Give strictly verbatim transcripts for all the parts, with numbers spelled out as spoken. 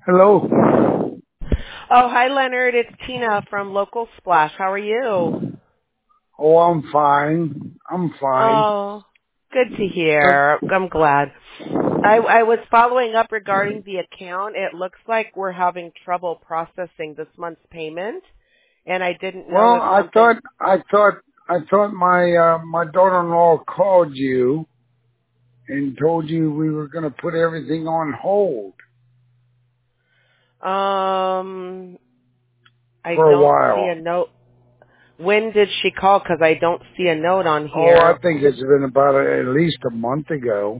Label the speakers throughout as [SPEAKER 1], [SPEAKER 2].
[SPEAKER 1] Hello.
[SPEAKER 2] Oh, hi, Leonard. It's Tina from Local Splash. How are you?
[SPEAKER 1] Oh, I'm fine. I'm fine.
[SPEAKER 2] Oh, good to
[SPEAKER 1] So,
[SPEAKER 2] hear. I'm glad. I, I was following up regarding the account. It looks like we're having trouble processing this month's payment, and I didn't know
[SPEAKER 1] well,
[SPEAKER 2] if
[SPEAKER 1] I
[SPEAKER 2] something.
[SPEAKER 1] thought, I thought, I thought my uh, my daughter-in-law called you and told you we were going to put everything on hold
[SPEAKER 2] Um, I
[SPEAKER 1] for a
[SPEAKER 2] don't see
[SPEAKER 1] while.
[SPEAKER 2] a note. When did she call? Because I don't see a note on
[SPEAKER 1] Oh, I
[SPEAKER 2] here.
[SPEAKER 1] think it's been about a, at least a month ago.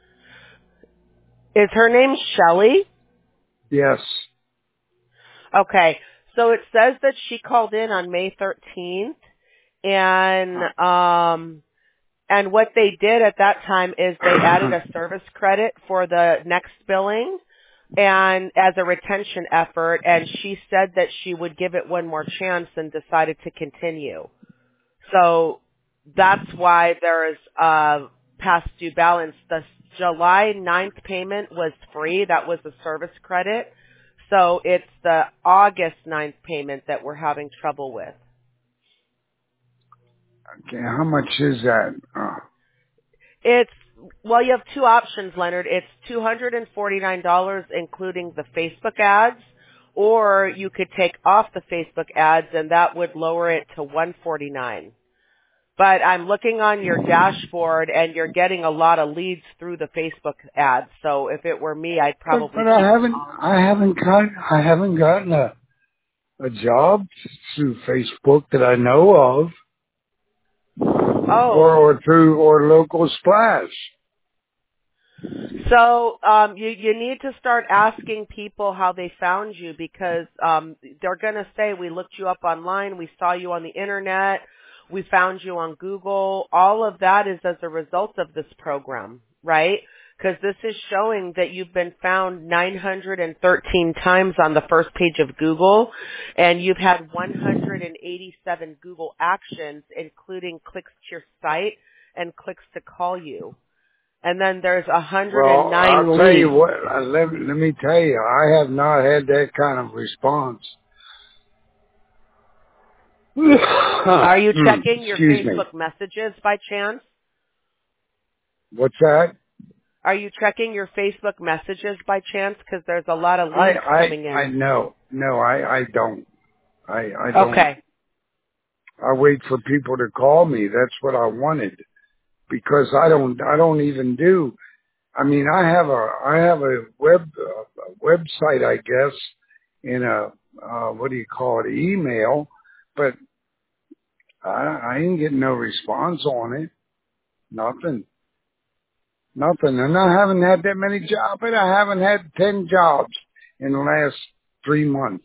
[SPEAKER 2] Is her name Shelly?
[SPEAKER 1] Yes.
[SPEAKER 2] Okay. So it says that she called in on May thirteenth, and um and what they did at that time is they added a service credit for the next billing and as a retention effort, and she said that she would give it one more chance and decided to continue. So that's why there is a past due balance. The July ninth payment was free. That was a service credit. So it's the August ninth payment that we're having trouble with.
[SPEAKER 1] Okay, how much is that? Uh,
[SPEAKER 2] It's, well, you have two options, Leonard. It's two hundred forty-nine dollars including the Facebook ads, or you could take off the Facebook ads and that would lower it to one hundred forty-nine dollars. But I'm looking on your dashboard and you're getting a lot of leads through the Facebook ads. So if it were me, I'd
[SPEAKER 1] but,
[SPEAKER 2] probably
[SPEAKER 1] but I
[SPEAKER 2] keep them
[SPEAKER 1] haven't,
[SPEAKER 2] on.
[SPEAKER 1] I haven't got, I haven't gotten a a job through Facebook that I know of, or
[SPEAKER 2] Oh,
[SPEAKER 1] or through or local splash.
[SPEAKER 2] so um, you you need to start asking people how they found you, because um, they're going to say, we looked you up online, we saw you on the internet, we found you on Google. All of that is as a result of this program, right? Because this is showing that you've been found nine hundred thirteen times on the first page of Google, and you've had one hundred eighty-seven Google actions, including clicks to your site and clicks to call you. And then there's
[SPEAKER 1] Well, I'll
[SPEAKER 2] one hundred nine
[SPEAKER 1] tell you
[SPEAKER 2] leads.
[SPEAKER 1] what. uh, Let, let me tell you, I have not had that kind of response.
[SPEAKER 2] Are you
[SPEAKER 1] Hmm,
[SPEAKER 2] checking your
[SPEAKER 1] excuse me.
[SPEAKER 2] Facebook messages by chance?
[SPEAKER 1] What's that?
[SPEAKER 2] Are you checking your Facebook messages by chance? Because there's a lot of
[SPEAKER 1] I
[SPEAKER 2] leads
[SPEAKER 1] I
[SPEAKER 2] coming
[SPEAKER 1] I
[SPEAKER 2] in.
[SPEAKER 1] know. No, I I don't. I I don't.
[SPEAKER 2] Okay.
[SPEAKER 1] I wait for people to call me. That's what I wanted, because I don't. I don't even do. I mean, I have a I have a web uh, a website, I guess, in a uh, what do you call it, email, but I, I ain't getting no response on it. Nothing, nothing, and I haven't had that many jobs. But I haven't had ten jobs in the last three months.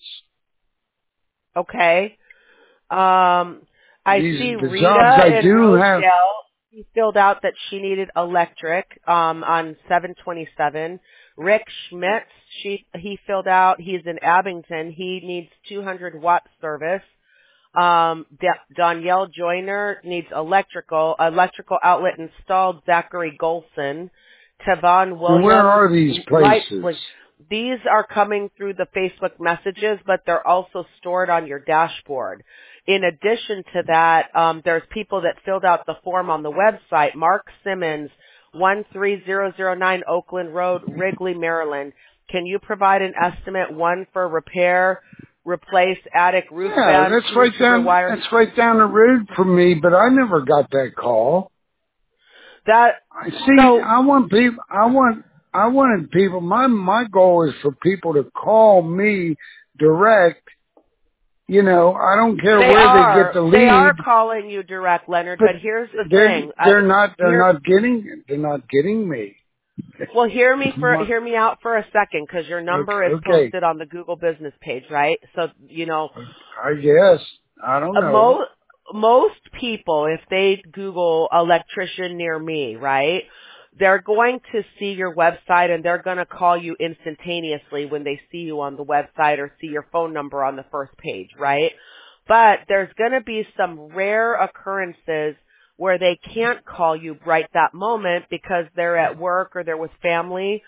[SPEAKER 2] Okay. Um, I
[SPEAKER 1] These
[SPEAKER 2] see
[SPEAKER 1] the jobs
[SPEAKER 2] Rita
[SPEAKER 1] I
[SPEAKER 2] in
[SPEAKER 1] do have.
[SPEAKER 2] Rosedale. She filled out that she needed electric um, on seven twenty-seven. Rick Schmitz, she he filled out. He's in Abington. He needs two hundred watt service. Um, Da- Danielle Joyner needs electrical, electrical outlet installed. Zachary Golson, Tavon
[SPEAKER 1] And where
[SPEAKER 2] Williams,
[SPEAKER 1] are these
[SPEAKER 2] light
[SPEAKER 1] places?
[SPEAKER 2] split. These are coming through the Facebook messages, but they're also stored on your dashboard. In addition to that, um, there's people that filled out the form on the website. Mark Simmons, one three zero zero nine Oakland Road, Wrigley, Maryland. Can you provide an estimate, one for repair, replace attic roof
[SPEAKER 1] Yeah,
[SPEAKER 2] vent,
[SPEAKER 1] that's
[SPEAKER 2] two
[SPEAKER 1] right
[SPEAKER 2] to
[SPEAKER 1] down.
[SPEAKER 2] rewire?
[SPEAKER 1] That's right down the road from me. But I never got that call.
[SPEAKER 2] That,
[SPEAKER 1] I see.
[SPEAKER 2] so
[SPEAKER 1] I want people. I want. I wanted people. My my goal is for people to call me direct. You know, I don't care
[SPEAKER 2] they
[SPEAKER 1] where they get
[SPEAKER 2] are,
[SPEAKER 1] the
[SPEAKER 2] they are
[SPEAKER 1] lead,
[SPEAKER 2] calling you direct, Leonard,
[SPEAKER 1] but
[SPEAKER 2] but here's the
[SPEAKER 1] they're
[SPEAKER 2] thing. I,
[SPEAKER 1] they're not they're
[SPEAKER 2] here,
[SPEAKER 1] not getting they're not getting me.
[SPEAKER 2] well, hear me for,
[SPEAKER 1] My-
[SPEAKER 2] hear me out for a second, because your
[SPEAKER 1] okay,
[SPEAKER 2] number is
[SPEAKER 1] okay,
[SPEAKER 2] posted on the Google business page, right? So, you know,
[SPEAKER 1] I guess I don't
[SPEAKER 2] uh,
[SPEAKER 1] know.
[SPEAKER 2] most, most people, if they Google electrician near me, right, they're going to see your website and they're going to call you instantaneously when they see you on the website or see your phone number on the first page, right? But there's going to be some rare occurrences where they can't call you right that moment because they're at work or they're with family.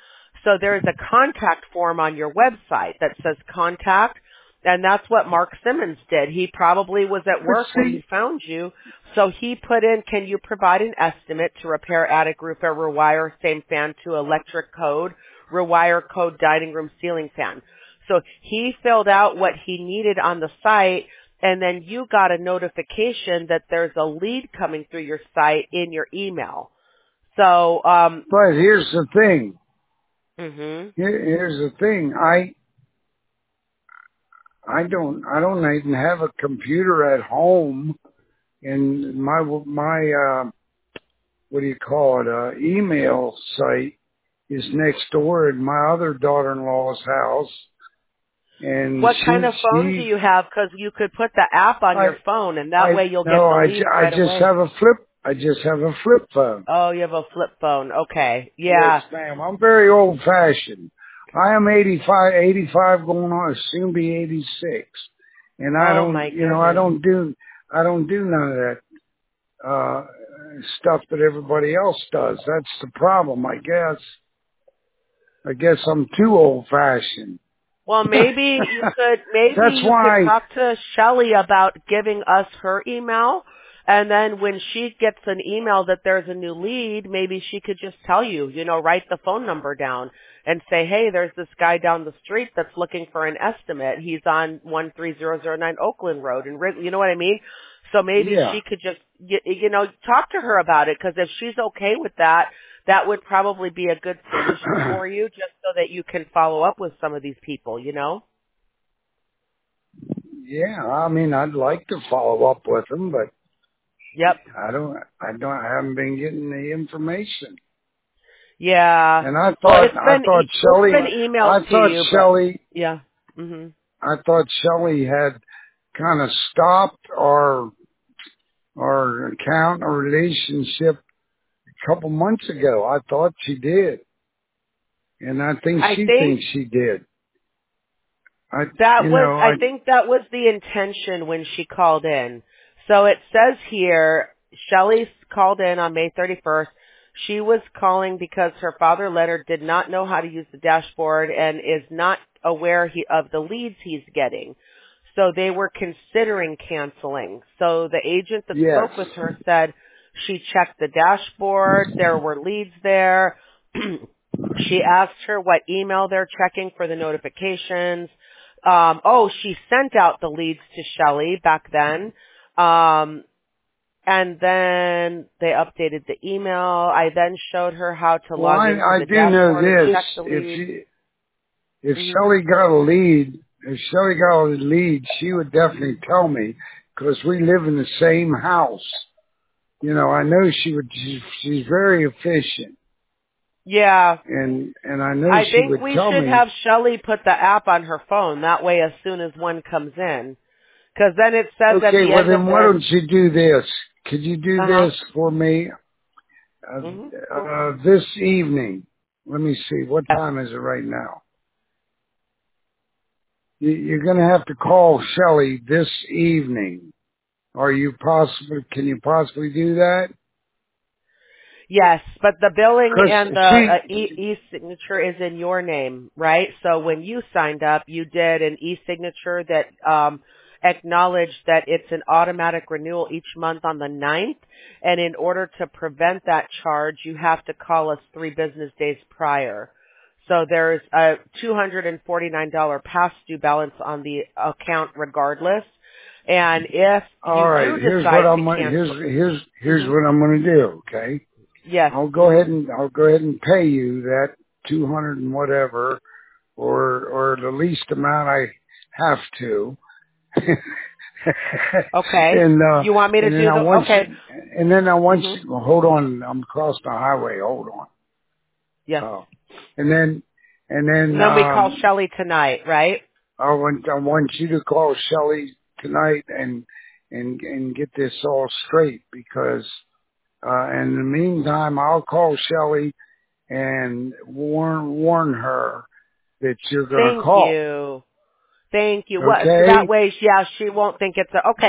[SPEAKER 2] So there's a contact form on your website that says contact, and that's what Mark Simmons did. He probably was at work when he found you, so he put in, can you provide an estimate to repair attic roof or rewire same fan to electric code, rewire code dining room ceiling fan. So he filled out what he needed on the site, and then you got a notification that there's a lead coming through your site in your email. So, um,
[SPEAKER 1] but here's the thing.
[SPEAKER 2] hmm
[SPEAKER 1] Here, here's the thing. I, I don't, I don't even have a computer at home, and my, my, uh, what do you call it? Uh, email site is next door in my other daughter-in-law's house. And
[SPEAKER 2] what
[SPEAKER 1] she,
[SPEAKER 2] kind of phone do
[SPEAKER 1] she,
[SPEAKER 2] you have? Because you could put the app on
[SPEAKER 1] I,
[SPEAKER 2] your phone, and that
[SPEAKER 1] I,
[SPEAKER 2] way you'll get
[SPEAKER 1] no,
[SPEAKER 2] the
[SPEAKER 1] I,
[SPEAKER 2] lead
[SPEAKER 1] ju- I
[SPEAKER 2] right
[SPEAKER 1] just
[SPEAKER 2] away.
[SPEAKER 1] have a flip, I just have a flip phone.
[SPEAKER 2] Oh, you have a flip phone. Okay.
[SPEAKER 1] Yes,
[SPEAKER 2] Yeah.
[SPEAKER 1] ma'am. I'm very old-fashioned. I am eighty-five, eighty-five going on, soon be eighty-six. And I
[SPEAKER 2] Oh,
[SPEAKER 1] don't,
[SPEAKER 2] my
[SPEAKER 1] you know, I
[SPEAKER 2] goodness.
[SPEAKER 1] don't do, I don't do none of that, uh, stuff that everybody else does. That's the problem, I guess. I guess I'm too old-fashioned.
[SPEAKER 2] Well, maybe you could, maybe
[SPEAKER 1] That's
[SPEAKER 2] you could
[SPEAKER 1] why,
[SPEAKER 2] talk to Shelly about giving us her email, and then when she gets an email that there's a new lead, maybe she could just tell you, you know, write the phone number down and say, hey, there's this guy down the street that's looking for an estimate. He's on one three zero zero nine Oakland Road, and you know what I mean? So maybe
[SPEAKER 1] yeah.
[SPEAKER 2] she could just, you, you know, talk to her about it, because if she's okay with that, that would probably be a good solution for you, just so that you can follow up with some of these people, you know?
[SPEAKER 1] Yeah, I mean, I'd like to follow up with them, but
[SPEAKER 2] Yep.
[SPEAKER 1] I don't, I don't, I haven't been getting the information.
[SPEAKER 2] Yeah.
[SPEAKER 1] And I
[SPEAKER 2] Well,
[SPEAKER 1] thought,
[SPEAKER 2] it's
[SPEAKER 1] I
[SPEAKER 2] been
[SPEAKER 1] thought
[SPEAKER 2] e- it's
[SPEAKER 1] Shelley,
[SPEAKER 2] been
[SPEAKER 1] I
[SPEAKER 2] emailed to
[SPEAKER 1] thought
[SPEAKER 2] you, but
[SPEAKER 1] Shelley,
[SPEAKER 2] yeah. Mhm.
[SPEAKER 1] I thought Shelley had kind of stopped our, our account or relationship a couple months ago. I thought she did. And I think
[SPEAKER 2] I
[SPEAKER 1] she
[SPEAKER 2] think
[SPEAKER 1] thinks she did. I,
[SPEAKER 2] that
[SPEAKER 1] you
[SPEAKER 2] was
[SPEAKER 1] know,
[SPEAKER 2] I
[SPEAKER 1] I,
[SPEAKER 2] think that was the intention when she called in. So it says here, Shelley called in on May thirty-first. She was calling because her father Leonard did not know how to use the dashboard and is not aware he, of the leads he's getting. So they were considering canceling. So the agent that
[SPEAKER 1] yes.
[SPEAKER 2] spoke with her said she checked the dashboard. There were leads there. She asked her what email they're checking for the notifications. Um, oh, she sent out the leads to Shelley back then. Um, and then they updated the email. I then showed her how to
[SPEAKER 1] Well,
[SPEAKER 2] log
[SPEAKER 1] I,
[SPEAKER 2] into
[SPEAKER 1] I
[SPEAKER 2] the
[SPEAKER 1] do know
[SPEAKER 2] dashboard and
[SPEAKER 1] this.
[SPEAKER 2] check the
[SPEAKER 1] If
[SPEAKER 2] lead.
[SPEAKER 1] she, if
[SPEAKER 2] Mm-hmm.
[SPEAKER 1] Shelley got a lead, if Shelley got a lead, she would definitely tell me, because we live in the same house. You know, I know she would. She's, she's very efficient,
[SPEAKER 2] Yeah.
[SPEAKER 1] and and I know
[SPEAKER 2] I
[SPEAKER 1] she
[SPEAKER 2] think
[SPEAKER 1] would
[SPEAKER 2] we
[SPEAKER 1] tell
[SPEAKER 2] should
[SPEAKER 1] me.
[SPEAKER 2] have Shelley put the app on her phone. That way, as soon as one comes in. Because then it says at
[SPEAKER 1] Okay,
[SPEAKER 2] the
[SPEAKER 1] well
[SPEAKER 2] end of
[SPEAKER 1] then why
[SPEAKER 2] this.
[SPEAKER 1] don't you do this? Could you do
[SPEAKER 2] Uh-huh.
[SPEAKER 1] this for me uh,
[SPEAKER 2] Mm-hmm.
[SPEAKER 1] uh, this evening? Let me see. What
[SPEAKER 2] Yes.
[SPEAKER 1] time is it right now? You, you're going to have to call Shelley this evening. Are you possibly? Can you possibly do that?
[SPEAKER 2] Yes, but the billing
[SPEAKER 1] Because
[SPEAKER 2] and the uh,
[SPEAKER 1] she,
[SPEAKER 2] e- e-signature is in your name, right? So when you signed up, you did an e-signature that um, acknowledged that it's an automatic renewal each month on the ninth. And in order to prevent that charge, you have to call us three business days prior. So there's a two hundred forty-nine dollars past due balance on the account regardless. And if
[SPEAKER 1] all
[SPEAKER 2] you
[SPEAKER 1] right.
[SPEAKER 2] do
[SPEAKER 1] Here's what
[SPEAKER 2] decide to
[SPEAKER 1] I'm. gonna- Here's
[SPEAKER 2] cancel,
[SPEAKER 1] here's here's
[SPEAKER 2] hmm
[SPEAKER 1] what I'm going to do. Okay.
[SPEAKER 2] yes,
[SPEAKER 1] I'll go
[SPEAKER 2] hmm
[SPEAKER 1] ahead and I'll go ahead and pay you that two hundred and whatever, or or the least amount I have to.
[SPEAKER 2] okay.
[SPEAKER 1] and uh
[SPEAKER 2] You want me to
[SPEAKER 1] and then
[SPEAKER 2] do
[SPEAKER 1] I
[SPEAKER 2] the,
[SPEAKER 1] want
[SPEAKER 2] okay.
[SPEAKER 1] you, and then I want
[SPEAKER 2] hmm
[SPEAKER 1] you, well, hold on, I'm across the highway. Hold on.
[SPEAKER 2] Yes.
[SPEAKER 1] Oh, and then and then
[SPEAKER 2] And then we call
[SPEAKER 1] um
[SPEAKER 2] Shelley tonight, right?
[SPEAKER 1] I want I want you to call Shelley tonight and and and get this all straight, because uh in the meantime I'll call Shelley and warn warn her that you're going to
[SPEAKER 2] Thank
[SPEAKER 1] call.
[SPEAKER 2] you. Thank you. What, so that
[SPEAKER 1] Okay?
[SPEAKER 2] way, yeah, she won't think it's a, okay.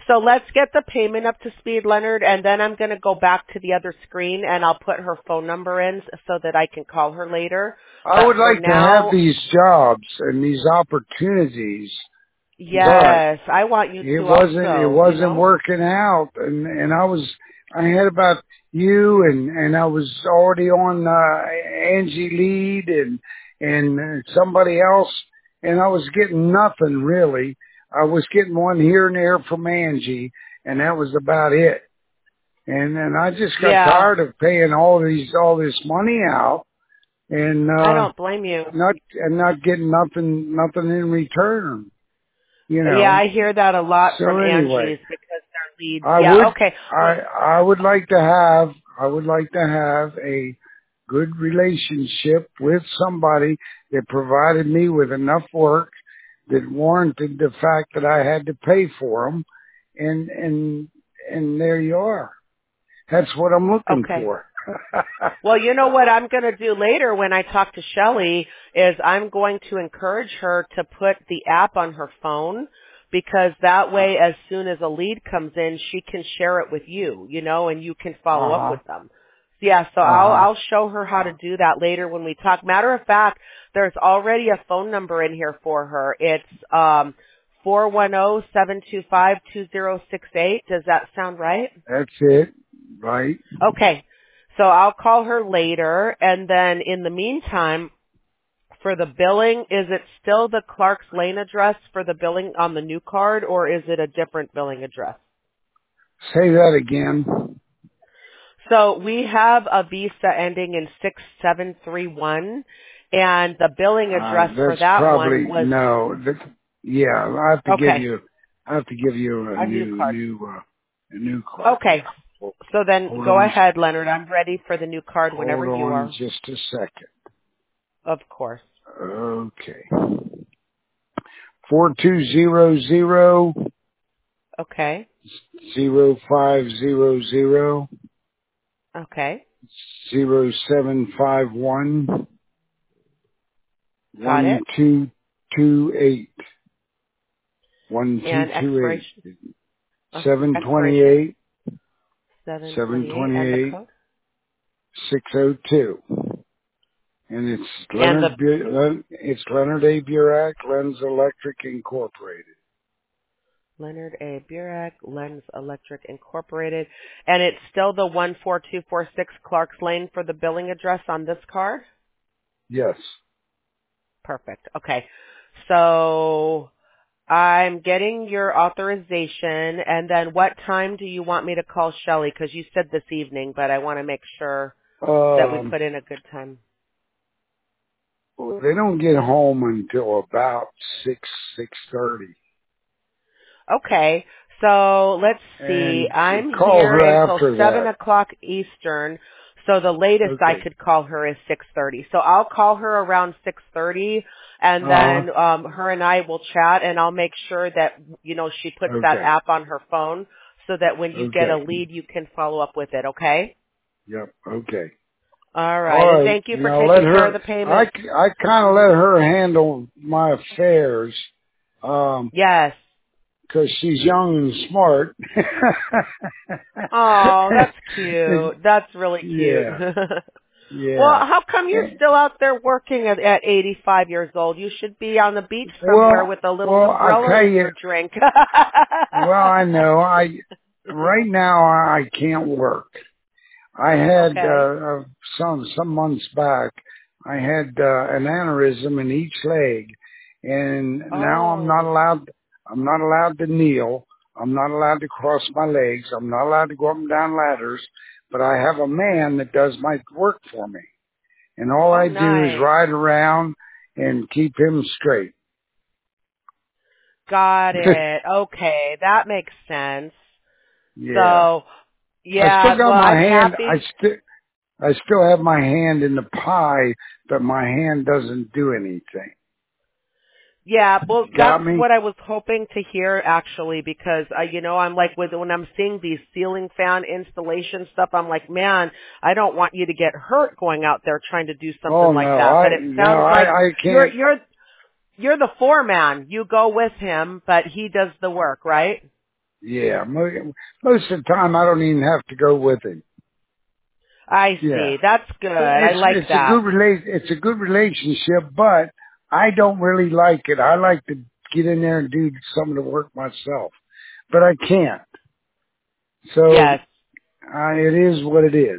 [SPEAKER 2] So let's get the payment up to speed, Leonard, and then I'm going to go back to the other screen and I'll put her phone number in so that I can call her later.
[SPEAKER 1] I
[SPEAKER 2] But
[SPEAKER 1] would
[SPEAKER 2] for
[SPEAKER 1] like to
[SPEAKER 2] now,
[SPEAKER 1] have these jobs and these opportunities, but
[SPEAKER 2] yes, I want you
[SPEAKER 1] it
[SPEAKER 2] to
[SPEAKER 1] wasn't it
[SPEAKER 2] also, you
[SPEAKER 1] wasn't
[SPEAKER 2] know?
[SPEAKER 1] working out, and and I was I had about you and and I was already on uh, Angie Lead and and uh, somebody else, and I was getting nothing really. I was getting one here and there from Angie, and that was about it. And then I just got
[SPEAKER 2] Yeah,
[SPEAKER 1] tired of paying all these all this money out and
[SPEAKER 2] I
[SPEAKER 1] uh
[SPEAKER 2] don't blame you.
[SPEAKER 1] not and not getting nothing nothing in return, you
[SPEAKER 2] Yeah,
[SPEAKER 1] know.
[SPEAKER 2] I hear that a lot
[SPEAKER 1] So
[SPEAKER 2] from
[SPEAKER 1] anyway,
[SPEAKER 2] Angie's because they're leads.
[SPEAKER 1] I
[SPEAKER 2] Yeah,
[SPEAKER 1] would
[SPEAKER 2] okay.
[SPEAKER 1] I
[SPEAKER 2] Well,
[SPEAKER 1] I would like to have I would like to have a good relationship with somebody that provided me with enough work that warranted the fact that I had to pay for them, and and and there you are. That's what I'm looking
[SPEAKER 2] okay.
[SPEAKER 1] for.
[SPEAKER 2] Well, you know what I'm going to do later when I talk to Shelly is I'm going to encourage her to put the app on her phone because that way as soon as a lead comes in, she can share it with you, you know, and you can follow up
[SPEAKER 1] Uh-huh.
[SPEAKER 2] with them. Yeah, so I'll
[SPEAKER 1] Uh-huh.
[SPEAKER 2] I'll show her how to do that later when we talk. Matter of fact, there's already a phone number in here for her. It's um four one zero, seven two five, two zero six eight. Does that sound right?
[SPEAKER 1] That's it. Right.
[SPEAKER 2] Okay. So I'll call her later, and then in the meantime, for the billing, is it still the Clark's Lane address for the billing on the new card, or is it a different billing address?
[SPEAKER 1] Say that again.
[SPEAKER 2] So we have a Visa ending in six seven three one, and the billing
[SPEAKER 1] Uh,
[SPEAKER 2] address for
[SPEAKER 1] that's
[SPEAKER 2] that one
[SPEAKER 1] probably,
[SPEAKER 2] was,
[SPEAKER 1] no, that, yeah, I have to give
[SPEAKER 2] okay,
[SPEAKER 1] you, I have to give you a
[SPEAKER 2] a new
[SPEAKER 1] new,
[SPEAKER 2] card.
[SPEAKER 1] new, uh, a new card. Yeah.
[SPEAKER 2] Okay.
[SPEAKER 1] Hold,
[SPEAKER 2] So then
[SPEAKER 1] hold
[SPEAKER 2] go
[SPEAKER 1] on,
[SPEAKER 2] ahead, Leonard. I'm ready for the new card whenever
[SPEAKER 1] hold
[SPEAKER 2] you
[SPEAKER 1] on
[SPEAKER 2] are.
[SPEAKER 1] just a second.
[SPEAKER 2] Of course.
[SPEAKER 1] Okay. Four two zero zero
[SPEAKER 2] Okay.
[SPEAKER 1] zero five zero zero
[SPEAKER 2] Okay.
[SPEAKER 1] zero seven five one
[SPEAKER 2] Got
[SPEAKER 1] one
[SPEAKER 2] it.
[SPEAKER 1] two two eight one two
[SPEAKER 2] And
[SPEAKER 1] two eight
[SPEAKER 2] expiration. Okay.
[SPEAKER 1] seven twenty
[SPEAKER 2] Expiration.
[SPEAKER 1] eight
[SPEAKER 2] seven
[SPEAKER 1] seven
[SPEAKER 2] twenty-eight.
[SPEAKER 1] twenty
[SPEAKER 2] And the
[SPEAKER 1] eight
[SPEAKER 2] code?
[SPEAKER 1] six oh two. And it's
[SPEAKER 2] And the
[SPEAKER 1] Leonard, Bu- Len- it's Leonard A. Burak, Lens Electric Incorporated.
[SPEAKER 2] Leonard A. Burak, Lens Electric Incorporated. And it's still the one four two four six Clark's Lane for the billing address on this card?
[SPEAKER 1] Yes.
[SPEAKER 2] Perfect. Okay. So I'm getting your authorization, and then what time do you want me to call Shelly? Because you said this evening, but I want to make sure that we
[SPEAKER 1] Um,
[SPEAKER 2] put in a good time.
[SPEAKER 1] they don't get home until about six, six thirty.
[SPEAKER 2] Okay. So let's see.
[SPEAKER 1] And
[SPEAKER 2] I'm
[SPEAKER 1] call
[SPEAKER 2] here
[SPEAKER 1] her
[SPEAKER 2] until
[SPEAKER 1] after
[SPEAKER 2] seven
[SPEAKER 1] that.
[SPEAKER 2] o'clock Eastern. So the latest I
[SPEAKER 1] Okay.
[SPEAKER 2] could call her is six thirty. So I'll call her around six thirty, and
[SPEAKER 1] Uh-huh.
[SPEAKER 2] then um her and I will chat, and I'll make sure that, you know, she puts that
[SPEAKER 1] Okay.
[SPEAKER 2] app on her phone so that when you get a
[SPEAKER 1] Okay.
[SPEAKER 2] lead, you can follow up with it, okay?
[SPEAKER 1] Yep. Okay.
[SPEAKER 2] All right.
[SPEAKER 1] All
[SPEAKER 2] And
[SPEAKER 1] right.
[SPEAKER 2] thank you for
[SPEAKER 1] Now let
[SPEAKER 2] taking care of
[SPEAKER 1] her,
[SPEAKER 2] the
[SPEAKER 1] I,
[SPEAKER 2] payment.
[SPEAKER 1] I kind of let her handle my affairs. Um,
[SPEAKER 2] Yes.
[SPEAKER 1] cause she's young and smart.
[SPEAKER 2] Oh, that's cute. That's really cute.
[SPEAKER 1] yeah.
[SPEAKER 2] Well,
[SPEAKER 1] Yeah.
[SPEAKER 2] how come you're still out there working at, at eighty-five years old? You should be on the beach somewhere
[SPEAKER 1] Well,
[SPEAKER 2] with a little
[SPEAKER 1] well, I'll
[SPEAKER 2] umbrella
[SPEAKER 1] tell
[SPEAKER 2] and
[SPEAKER 1] you,
[SPEAKER 2] your drink.
[SPEAKER 1] well, I know, I, right now I can't work. I had,
[SPEAKER 2] Okay.
[SPEAKER 1] uh, uh, some, some months back, I had, uh, an aneurysm in each leg, and now I'm not
[SPEAKER 2] Oh,
[SPEAKER 1] allowed, I'm not allowed to kneel. I'm not allowed to cross my legs. I'm not allowed to go up and down ladders, but I have a man that does my work for me. And all
[SPEAKER 2] oh,
[SPEAKER 1] I do is
[SPEAKER 2] nice.
[SPEAKER 1] ride around and keep him straight.
[SPEAKER 2] Got it. Okay, that makes sense.
[SPEAKER 1] Yeah.
[SPEAKER 2] So,
[SPEAKER 1] I still
[SPEAKER 2] yeah,
[SPEAKER 1] got
[SPEAKER 2] well,
[SPEAKER 1] my
[SPEAKER 2] I'm
[SPEAKER 1] hand, I
[SPEAKER 2] happy.
[SPEAKER 1] still, I still have my hand in the pie, but my hand doesn't do anything.
[SPEAKER 2] Yeah, well,
[SPEAKER 1] Got
[SPEAKER 2] that's
[SPEAKER 1] me?
[SPEAKER 2] what I was hoping to hear actually, because I, you know, I'm like with when I'm seeing these ceiling fan installation stuff, I'm like, man, I don't want you to get hurt going out there trying to do something
[SPEAKER 1] Oh
[SPEAKER 2] like
[SPEAKER 1] no,
[SPEAKER 2] that.
[SPEAKER 1] I,
[SPEAKER 2] But it
[SPEAKER 1] no,
[SPEAKER 2] sounds
[SPEAKER 1] I,
[SPEAKER 2] like
[SPEAKER 1] I
[SPEAKER 2] you're
[SPEAKER 1] can't,
[SPEAKER 2] you're you're the foreman. You go with him, but he does the work, right?
[SPEAKER 1] Yeah, mo- most of the time I don't even have to go with him.
[SPEAKER 2] I
[SPEAKER 1] Yeah,
[SPEAKER 2] see. That's good. I
[SPEAKER 1] it's
[SPEAKER 2] like
[SPEAKER 1] it's a
[SPEAKER 2] that.
[SPEAKER 1] good rela- It's a good relationship, but I don't really like it. I like to get in there and do some of the work myself, but I can't. So
[SPEAKER 2] Yes.
[SPEAKER 1] uh, it is what it is.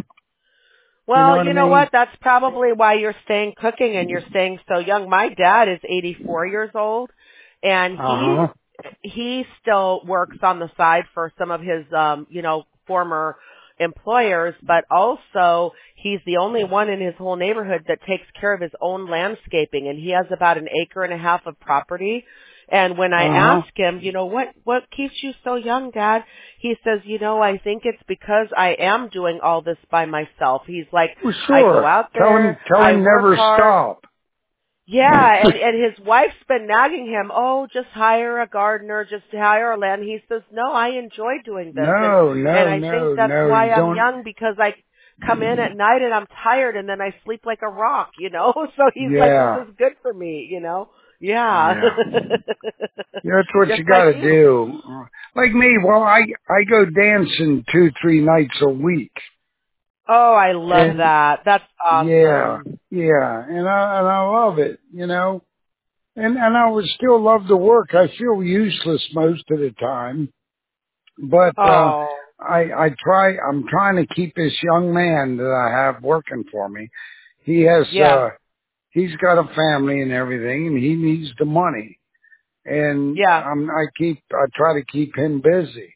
[SPEAKER 1] You know
[SPEAKER 2] Well,
[SPEAKER 1] what I
[SPEAKER 2] you know
[SPEAKER 1] mean?
[SPEAKER 2] what? That's probably why you're staying cooking and you're staying so young. My dad is eighty-four years old, and
[SPEAKER 1] Uh
[SPEAKER 2] he
[SPEAKER 1] huh.
[SPEAKER 2] he still works on the side for some of his um, you know, former employers, but also he's the only one in his whole neighborhood that takes care of his own landscaping, and he has about an acre and a half of property. And when I
[SPEAKER 1] Uh huh.
[SPEAKER 2] ask him, you know, what what keeps you so young, Dad? He says, you know, I think it's because I am doing all this by myself. He's like,
[SPEAKER 1] Well,
[SPEAKER 2] I go
[SPEAKER 1] sure.
[SPEAKER 2] out
[SPEAKER 1] Tell
[SPEAKER 2] there,
[SPEAKER 1] him. Tell
[SPEAKER 2] I
[SPEAKER 1] him
[SPEAKER 2] work
[SPEAKER 1] never
[SPEAKER 2] hard.
[SPEAKER 1] stop.
[SPEAKER 2] Yeah, and and his wife's been nagging him, oh, just hire a gardener, just hire a land. He says, no, I enjoy doing this, and
[SPEAKER 1] No,
[SPEAKER 2] and
[SPEAKER 1] no,
[SPEAKER 2] I think
[SPEAKER 1] no,
[SPEAKER 2] that's
[SPEAKER 1] no.
[SPEAKER 2] why
[SPEAKER 1] You
[SPEAKER 2] I'm
[SPEAKER 1] don't.
[SPEAKER 2] young, because I come in at night and I'm tired, and then I sleep like a rock, you know. So he's like, this
[SPEAKER 1] Yeah,
[SPEAKER 2] is good for me, you know. Yeah,
[SPEAKER 1] yeah. Yeah, that's what
[SPEAKER 2] just
[SPEAKER 1] you
[SPEAKER 2] like
[SPEAKER 1] got to
[SPEAKER 2] you.
[SPEAKER 1] do. Like me, well, I I go dancing two, three nights a week,
[SPEAKER 2] Oh, I love
[SPEAKER 1] and
[SPEAKER 2] that. That's
[SPEAKER 1] yeah,
[SPEAKER 2] awesome.
[SPEAKER 1] yeah, and I and I love it, you know. And and I would still love to work. I feel useless most of the time, but uh
[SPEAKER 2] Oh,
[SPEAKER 1] I I try. I'm trying to keep this young man that I have working for me. He has
[SPEAKER 2] yeah,
[SPEAKER 1] uh he's got a family and everything, and he needs the money. And
[SPEAKER 2] yeah.
[SPEAKER 1] um, I keep, I try to keep him busy.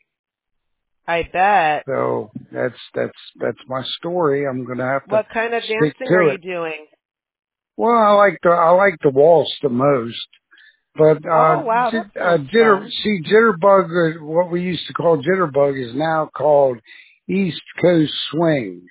[SPEAKER 2] I bet.
[SPEAKER 1] So that's, that's, that's my story. I'm going to have to
[SPEAKER 2] What kind of
[SPEAKER 1] stick
[SPEAKER 2] dancing are
[SPEAKER 1] to
[SPEAKER 2] you
[SPEAKER 1] it.
[SPEAKER 2] doing?
[SPEAKER 1] Well, I like the, I like the waltz the most, but, uh,
[SPEAKER 2] Oh, wow, that
[SPEAKER 1] j- uh
[SPEAKER 2] sounds
[SPEAKER 1] jitter,
[SPEAKER 2] fun.
[SPEAKER 1] see, jitterbug, uh, what we used to call jitterbug is now called East Coast Swing.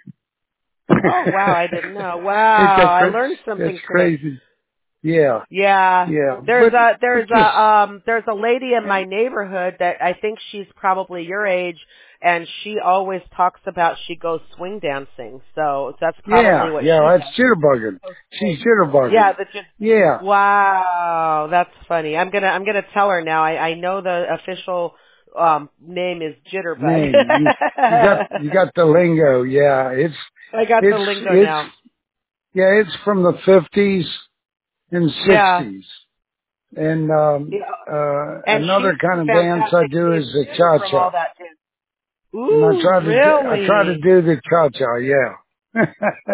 [SPEAKER 2] Oh, wow, I didn't know.
[SPEAKER 1] It's
[SPEAKER 2] Wow,
[SPEAKER 1] a,
[SPEAKER 2] I
[SPEAKER 1] cra-
[SPEAKER 2] learned
[SPEAKER 1] it's
[SPEAKER 2] something today.
[SPEAKER 1] crazy. Yeah,
[SPEAKER 2] Yeah.
[SPEAKER 1] yeah,
[SPEAKER 2] There's
[SPEAKER 1] but,
[SPEAKER 2] a
[SPEAKER 1] but
[SPEAKER 2] there's a
[SPEAKER 1] just,
[SPEAKER 2] um there's a lady in my neighborhood that I think she's probably your age, and she always talks about she goes swing dancing. So that's probably
[SPEAKER 1] yeah,
[SPEAKER 2] what
[SPEAKER 1] yeah,
[SPEAKER 2] she
[SPEAKER 1] that's jitterbugging.
[SPEAKER 2] does.
[SPEAKER 1] She's
[SPEAKER 2] Yeah,
[SPEAKER 1] jitterbugging.
[SPEAKER 2] but just
[SPEAKER 1] Yeah.
[SPEAKER 2] wow, that's funny. I'm gonna I'm gonna tell her now. I I know the official um name is Jitterbug.
[SPEAKER 1] Name. You, you got you got the lingo. Yeah, it's
[SPEAKER 2] I got the
[SPEAKER 1] it's
[SPEAKER 2] lingo
[SPEAKER 1] it's
[SPEAKER 2] now.
[SPEAKER 1] yeah, it's from the fifties and
[SPEAKER 2] Yeah.
[SPEAKER 1] sixties. And um
[SPEAKER 2] Yeah.
[SPEAKER 1] uh
[SPEAKER 2] And she's
[SPEAKER 1] another kind of dance I
[SPEAKER 2] fantastic.
[SPEAKER 1] do
[SPEAKER 2] She's
[SPEAKER 1] is the
[SPEAKER 2] new
[SPEAKER 1] cha
[SPEAKER 2] from all
[SPEAKER 1] cha.
[SPEAKER 2] that dance.
[SPEAKER 1] And I
[SPEAKER 2] Ooh,
[SPEAKER 1] try to do, I try to
[SPEAKER 2] really?
[SPEAKER 1] do the cha cha. Yeah.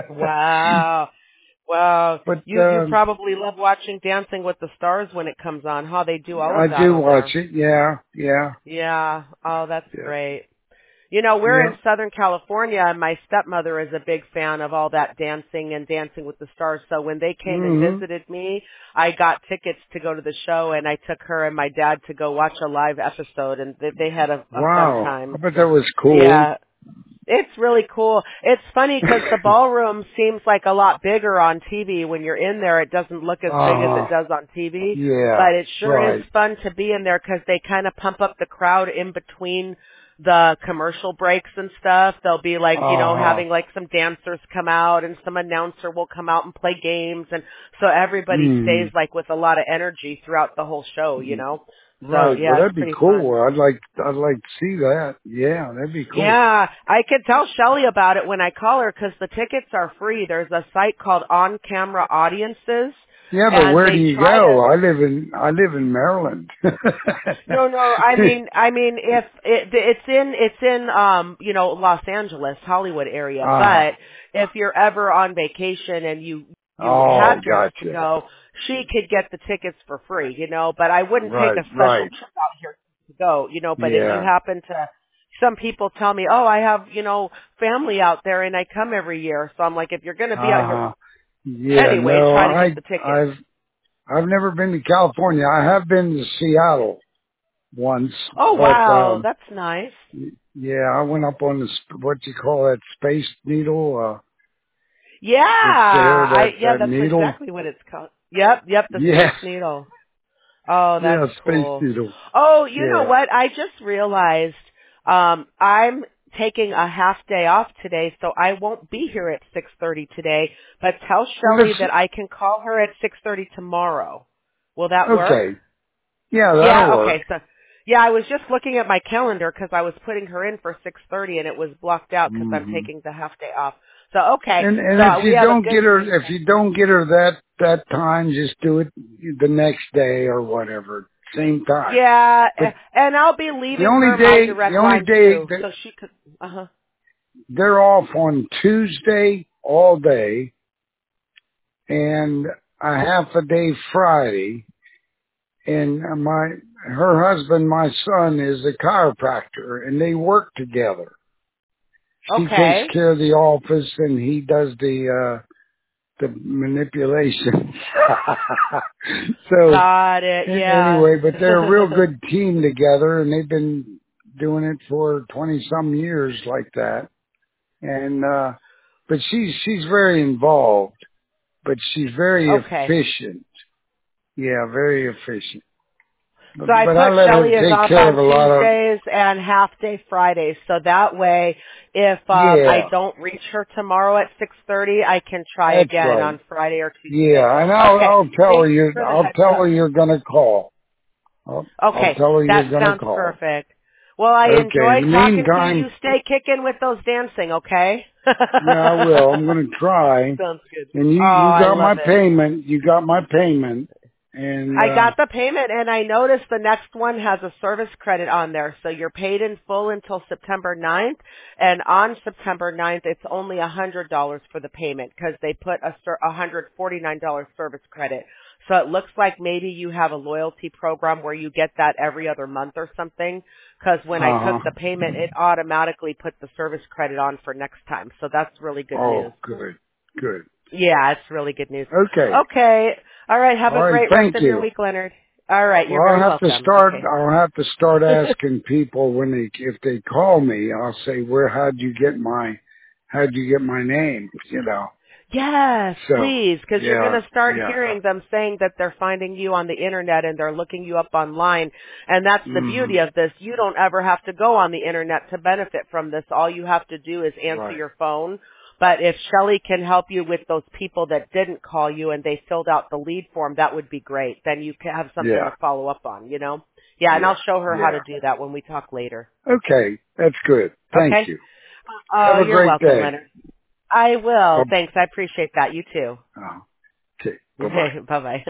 [SPEAKER 2] Wow. Wow.
[SPEAKER 1] But
[SPEAKER 2] You you
[SPEAKER 1] um
[SPEAKER 2] probably love watching Dancing with the Stars when it comes on, huh? They do all
[SPEAKER 1] I
[SPEAKER 2] of that
[SPEAKER 1] do
[SPEAKER 2] on
[SPEAKER 1] watch
[SPEAKER 2] there.
[SPEAKER 1] it. Yeah, yeah,
[SPEAKER 2] Yeah. Oh, that's
[SPEAKER 1] yeah,
[SPEAKER 2] great. You know, we're
[SPEAKER 1] yeah.
[SPEAKER 2] in Southern California, and my stepmother is a big fan of all that dancing and Dancing with the Stars. So when they came and
[SPEAKER 1] Mhm.
[SPEAKER 2] visited me, I got tickets to go to the show, and I took her and my dad to go watch a live episode, and they, they had a, a fun
[SPEAKER 1] Wow. I
[SPEAKER 2] time.
[SPEAKER 1] bet
[SPEAKER 2] So,
[SPEAKER 1] that was cool.
[SPEAKER 2] yeah, it's really cool. It's funny because the ballroom seems like a lot bigger on T V. When you're in there, it doesn't look as big as it
[SPEAKER 1] Uh
[SPEAKER 2] does on T V.
[SPEAKER 1] yeah.
[SPEAKER 2] But it sure is
[SPEAKER 1] Right.
[SPEAKER 2] fun to be in there because they kind of pump up the crowd in between the commercial breaks and stuff. They'll be like, you know,
[SPEAKER 1] Uh
[SPEAKER 2] having like some dancers come out and some announcer will come out and play games. And so everybody stays
[SPEAKER 1] mm.
[SPEAKER 2] like with a lot of energy throughout the whole show, you know? So
[SPEAKER 1] Right. Well,
[SPEAKER 2] yeah, it's
[SPEAKER 1] that'd be
[SPEAKER 2] pretty fun.
[SPEAKER 1] cool. I'd like, I'd like to see that. Yeah, that'd be cool.
[SPEAKER 2] Yeah, I could tell Shelly about it when I call her because the tickets are free. There's a site called On Camera Audiences,
[SPEAKER 1] Yeah, but
[SPEAKER 2] and
[SPEAKER 1] where do
[SPEAKER 2] they
[SPEAKER 1] you
[SPEAKER 2] try to.
[SPEAKER 1] go? I live in, I live in Maryland.
[SPEAKER 2] No, no, I mean, I mean, if it, it's in, it's in, um, you know, Los Angeles, Hollywood area.
[SPEAKER 1] Ah.
[SPEAKER 2] But if you're ever on vacation and you you
[SPEAKER 1] Oh,
[SPEAKER 2] had to
[SPEAKER 1] gotcha.
[SPEAKER 2] go, she could get the tickets for free, you know. But I wouldn't take
[SPEAKER 1] Right,
[SPEAKER 2] a special
[SPEAKER 1] right.
[SPEAKER 2] trip out here to go, you know. But if you
[SPEAKER 1] Yeah.
[SPEAKER 2] happen to, some people tell me, oh, I have, you know, family out there and I come every year. So I'm like, if you're going to be out here
[SPEAKER 1] Uh-huh. Yeah,
[SPEAKER 2] anyway,
[SPEAKER 1] no,
[SPEAKER 2] try to
[SPEAKER 1] I,
[SPEAKER 2] get the tickets.
[SPEAKER 1] I've, I've never been to California. I have been to Seattle once,
[SPEAKER 2] Oh,
[SPEAKER 1] but,
[SPEAKER 2] wow,
[SPEAKER 1] um,
[SPEAKER 2] that's nice.
[SPEAKER 1] yeah, I went up on the, sp- what you call that space needle, uh,
[SPEAKER 2] Yeah,
[SPEAKER 1] that's there,
[SPEAKER 2] I
[SPEAKER 1] that,
[SPEAKER 2] yeah,
[SPEAKER 1] that
[SPEAKER 2] that's
[SPEAKER 1] needle.
[SPEAKER 2] exactly what it's called. Yep, yep, the
[SPEAKER 1] Yeah.
[SPEAKER 2] Space Needle. Oh, that's
[SPEAKER 1] Yeah, space
[SPEAKER 2] cool.
[SPEAKER 1] needle.
[SPEAKER 2] Oh, you know
[SPEAKER 1] Yeah.
[SPEAKER 2] what? I just realized um I'm taking a half day off today, so I won't be here at six thirty today, but tell
[SPEAKER 1] Well,
[SPEAKER 2] Shelly
[SPEAKER 1] let's,
[SPEAKER 2] that I can call her at six thirty tomorrow. Will that work?
[SPEAKER 1] okay. Yeah, that'll
[SPEAKER 2] Yeah,
[SPEAKER 1] work.
[SPEAKER 2] okay. So Yeah, I was just looking at my calendar because I was putting her in for six thirty and it was blocked out because I'm
[SPEAKER 1] hmm
[SPEAKER 2] taking the half day off. So okay,
[SPEAKER 1] And and
[SPEAKER 2] so
[SPEAKER 1] if
[SPEAKER 2] we
[SPEAKER 1] you
[SPEAKER 2] have a
[SPEAKER 1] don't
[SPEAKER 2] good
[SPEAKER 1] get her,
[SPEAKER 2] news.
[SPEAKER 1] if you don't get her that that time, just do it the next day or whatever, same time.
[SPEAKER 2] Yeah,
[SPEAKER 1] But
[SPEAKER 2] and I'll be
[SPEAKER 1] the
[SPEAKER 2] leaving
[SPEAKER 1] only
[SPEAKER 2] her my
[SPEAKER 1] day, the
[SPEAKER 2] direct
[SPEAKER 1] only
[SPEAKER 2] line
[SPEAKER 1] day
[SPEAKER 2] too,
[SPEAKER 1] that
[SPEAKER 2] so she could. Uh huh.
[SPEAKER 1] they're off on Tuesday all day and a half a day Friday. And my her husband, my son, is a chiropractor, and they work together. She takes
[SPEAKER 2] Okay.
[SPEAKER 1] care of the office, and he does the uh the manipulation. So
[SPEAKER 2] Got it.
[SPEAKER 1] a-
[SPEAKER 2] Yeah.
[SPEAKER 1] anyway, but they're a real good team together, and they've been doing it for twenty some years like that. And uh but she's she's very involved, but she's very
[SPEAKER 2] Okay.
[SPEAKER 1] efficient. Yeah, very efficient. But,
[SPEAKER 2] So I
[SPEAKER 1] but I
[SPEAKER 2] put
[SPEAKER 1] let her
[SPEAKER 2] Shelly is
[SPEAKER 1] take
[SPEAKER 2] off
[SPEAKER 1] care of
[SPEAKER 2] on
[SPEAKER 1] a lot of.
[SPEAKER 2] Tuesdays and half day Fridays. So that way, if um, I
[SPEAKER 1] Yeah,
[SPEAKER 2] don't reach her tomorrow at six thirty, I can try
[SPEAKER 1] that's
[SPEAKER 2] again
[SPEAKER 1] right.
[SPEAKER 2] on Friday or Tuesday.
[SPEAKER 1] Yeah, and I'll
[SPEAKER 2] Okay.
[SPEAKER 1] I'll tell her
[SPEAKER 2] Thanks
[SPEAKER 1] you
[SPEAKER 2] for the
[SPEAKER 1] I'll
[SPEAKER 2] heads
[SPEAKER 1] tell her
[SPEAKER 2] up.
[SPEAKER 1] you're gonna call. I'll, I'll
[SPEAKER 2] Okay.
[SPEAKER 1] tell her you're
[SPEAKER 2] That
[SPEAKER 1] gonna
[SPEAKER 2] sounds
[SPEAKER 1] call.
[SPEAKER 2] perfect. Well, I
[SPEAKER 1] Okay. In
[SPEAKER 2] enjoy
[SPEAKER 1] the
[SPEAKER 2] talking to you. You
[SPEAKER 1] meantime,
[SPEAKER 2] stay kicking with those dancing, okay?
[SPEAKER 1] yeah, I will. I'm gonna try.
[SPEAKER 2] Sounds good.
[SPEAKER 1] And you
[SPEAKER 2] Oh,
[SPEAKER 1] you
[SPEAKER 2] I
[SPEAKER 1] got
[SPEAKER 2] love
[SPEAKER 1] my
[SPEAKER 2] it.
[SPEAKER 1] payment. You got my payment. And
[SPEAKER 2] I
[SPEAKER 1] uh
[SPEAKER 2] got the payment and I noticed the next one has a service credit on there. So you're paid in full until September ninth. And on September ninth, it's only one hundred dollars for the payment because they put a ser- one hundred forty-nine dollars service credit. So it looks like maybe you have a loyalty program where you get that every other month or something. Because when I
[SPEAKER 1] huh.
[SPEAKER 2] took the payment, it automatically put the service credit on for next time. So that's really good
[SPEAKER 1] Oh,
[SPEAKER 2] news.
[SPEAKER 1] good, good.
[SPEAKER 2] Yeah, it's really good news.
[SPEAKER 1] Okay.
[SPEAKER 2] Okay. All right. Have
[SPEAKER 1] All
[SPEAKER 2] a
[SPEAKER 1] right.
[SPEAKER 2] great rest
[SPEAKER 1] Thank
[SPEAKER 2] of your
[SPEAKER 1] you.
[SPEAKER 2] week, Leonard. All right.
[SPEAKER 1] Well,
[SPEAKER 2] You're very
[SPEAKER 1] I'll have to
[SPEAKER 2] welcome.
[SPEAKER 1] start.
[SPEAKER 2] Okay.
[SPEAKER 1] I'll have to start asking people when they, if they call me. I'll say, "Where? How'd you get my? How'd you get my name?" You know.
[SPEAKER 2] Yes,
[SPEAKER 1] So,
[SPEAKER 2] please, because you're going
[SPEAKER 1] yeah,
[SPEAKER 2] to start
[SPEAKER 1] yeah.
[SPEAKER 2] hearing them saying that they're finding you on the internet and they're looking you up online. And that's the
[SPEAKER 1] Hmm.
[SPEAKER 2] beauty of this. You don't ever have to go on the internet to benefit from this. All you have to do is answer
[SPEAKER 1] Right.
[SPEAKER 2] your phone. But if Shelley can help you with those people that didn't call you and they filled out the lead form, that would be great. Then you can have something
[SPEAKER 1] Yeah.
[SPEAKER 2] to follow up on, you know? Yeah, and
[SPEAKER 1] Yeah.
[SPEAKER 2] I'll show her how to
[SPEAKER 1] Yeah.
[SPEAKER 2] do that when we talk later.
[SPEAKER 1] Okay. That's good. Thank
[SPEAKER 2] Okay?
[SPEAKER 1] you. Have
[SPEAKER 2] Oh,
[SPEAKER 1] a
[SPEAKER 2] you're
[SPEAKER 1] great
[SPEAKER 2] welcome,
[SPEAKER 1] day.
[SPEAKER 2] Leonard. I will.
[SPEAKER 1] Bye.
[SPEAKER 2] Thanks. I appreciate that. You too.
[SPEAKER 1] Oh, okay. Bye bye.
[SPEAKER 2] Bye bye.